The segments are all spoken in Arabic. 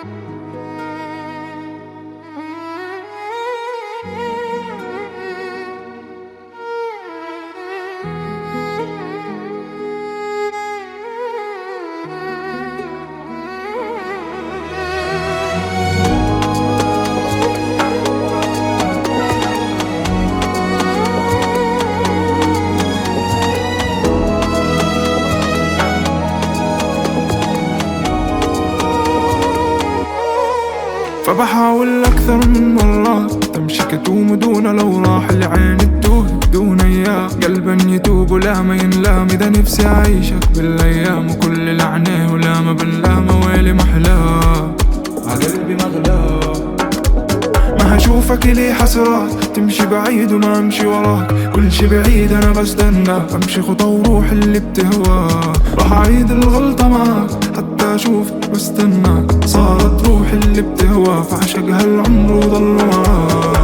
فبحاول أكثر من مرة تمشي كتوم دون لو راح العين تتوه دون إياه قلبا يتوب ولا ما ينلام إذا نفسي أعيشك بالأيام وكل لعنه ولا ما بنلام ويلي محلاه عقلبي مغلاه ما هشوفك لي حسرات تمشي بعيد وما أمشي وراك كل شي بعيد أنا بستناك أمشي خطوة وروح اللي بتهواه راح أعيد الغلطة معاك حتى أشوفك بستناك صارت روحي اللي بتهواه فعشق هالعمر وضل معاك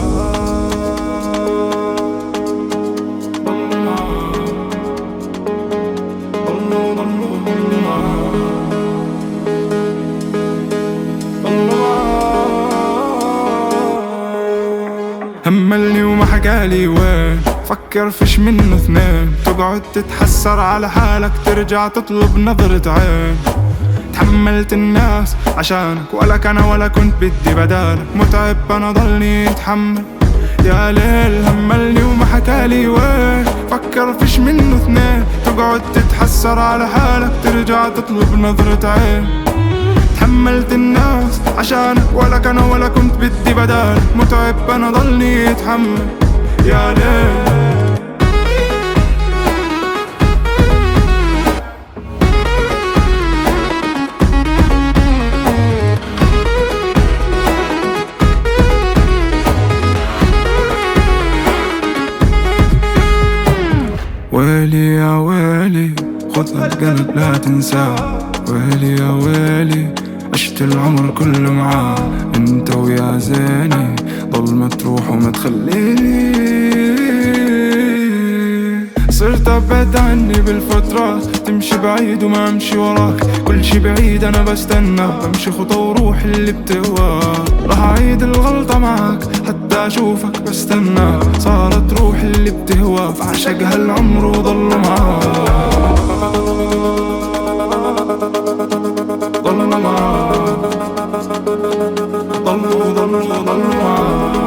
هملني وما حكالي وين فكر فيش منه اثنين تقعد تتحسر على حالك ترجع تطلب نظرة عين تحملت الناس عشانك ولك أنا ولا كنت بدي بدالك متعب أنا ضلني اتحمل يا ليل هملني وما حكالي وين فكر فيش منه اثنين تقعد تتحسر على حالك ترجع تطلب نظرة عين تحملت الناس عشانك ولك أنا ولا كنت بدي بدالك متعب أنا ضلني اتحمل يا ليل ويلي يا ويلي خذ هالقلب لا تنساه ويلي يا ويلي عشت العمر كله معاه انت ويا زيني ضل ما تروح وما تخليني صرت ابعد عني بالفترات تمشي بعيد وما امشي وراك كل شي بعيد انا بستناك بمشي خطوة وروح اللي بتهواه راح اعيد الغلطة معاك حتى اشوفك بستناك صارت روحي اللي بتهواه فعشق هالعمر وضل معاك ضلنا معاك ضل معاك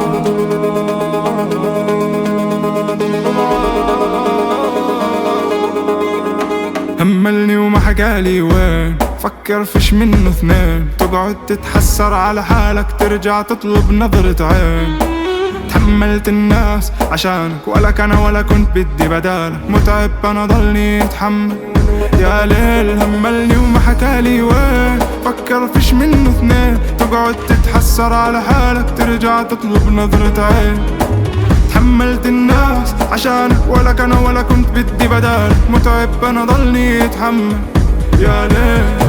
هملني وما حكالي وين فكر فيش منه اثنين تقعد تتحسر على حالك ترجع تطلب نظرة عين تحملت الناس عشانك ولك أنا ولا كنت بدي بدالك متعب أنا ضلني اتحمل يا ليل هملني وما حكالي وين فكر فيش منه اثنين تقعد تتحسر على حالك ترجع تطلب نظرة عين تحملت الناس عشانك ولك أنا ولا كنت بدي بدالك متعب أنا ضلني اتحمل يا ليل